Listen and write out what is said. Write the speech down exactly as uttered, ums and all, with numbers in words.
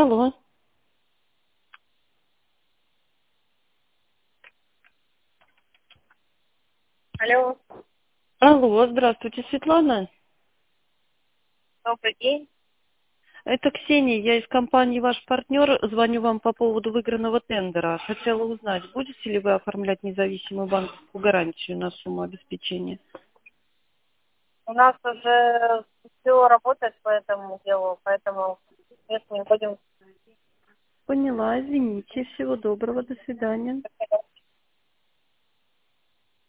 Алло. Алло, Алло, здравствуйте, Светлана. добрый день. Это Ксения, я из компании «Ваш партнер». Звоню вам по поводу выигранного тендера. Хотела узнать, будете ли вы оформлять независимую банковскую гарантию на сумму обеспечения? У нас уже все работает по этому делу, поэтому если не будем... Поняла, извините. Всего доброго, до свидания.